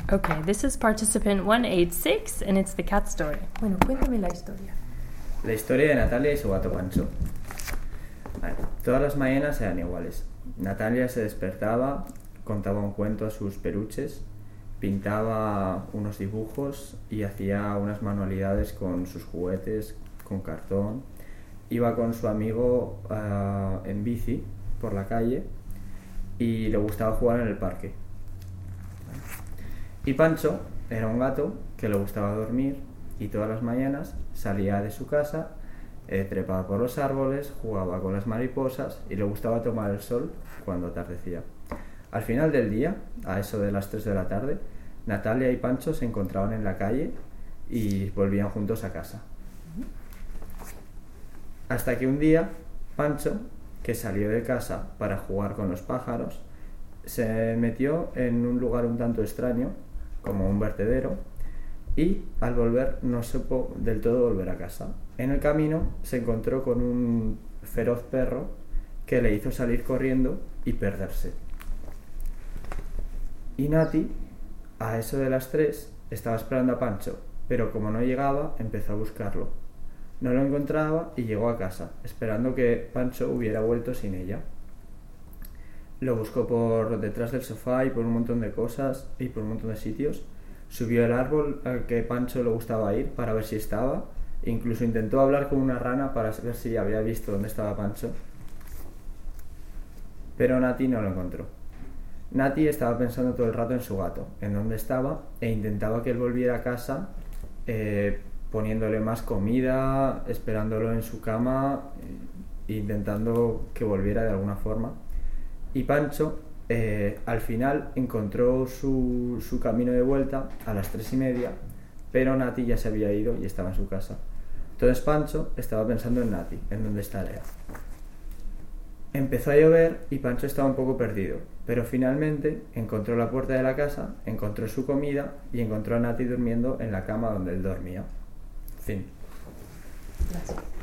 Okay, this is participant 186 and it's the cat story. Bueno, cuéntame la historia. La historia de Natalia y su gato Pancho. Vale, todas las mañanas eran iguales. Natalia se despertaba, contaba un cuento a sus peluches, pintaba unos dibujos y hacía unas manualidades con sus juguetes, con cartón. Iba con su amigo en bici por la calle y le gustaba jugar en el parque. Y Pancho era un gato que le gustaba dormir y todas las mañanas salía de su casa, trepaba por los árboles, jugaba con las mariposas y le gustaba tomar el sol cuando atardecía. Al final del día, a eso de las 3 de la tarde, Natalia y Pancho se encontraban en la calle y volvían juntos a casa. Hasta que un día, Pancho, que salió de casa para jugar con los pájaros, se metió en un lugar un tanto extraño, como un vertedero, y al volver no supo del todo volver a casa. En el camino se encontró con un feroz perro que le hizo salir corriendo y perderse. Y Nati, a eso de las 3, estaba esperando a Pancho, pero como no llegaba, empezó a buscarlo. No lo encontraba y llegó a casa, esperando que Pancho hubiera vuelto sin ella. Lo buscó por detrás del sofá y por un montón de cosas y por un montón de sitios. Subió al árbol al que Pancho le gustaba ir para ver si estaba. Incluso intentó hablar con una rana para ver si había visto dónde estaba Pancho. Pero Nati no lo encontró. Nati estaba pensando todo el rato en su gato, en dónde estaba, e intentaba que él volviera a casa, poniéndole más comida, esperándolo en su cama, intentando que volviera de alguna forma. Y Pancho al final encontró su camino de vuelta a las 3:30, pero Nati ya se había ido y estaba en su casa. Entonces Pancho estaba pensando en Nati, en dónde estaría. Empezó a llover y Pancho estaba un poco perdido, pero finalmente encontró la puerta de la casa, encontró su comida y encontró a Nati durmiendo en la cama donde él dormía. Fin. Gracias.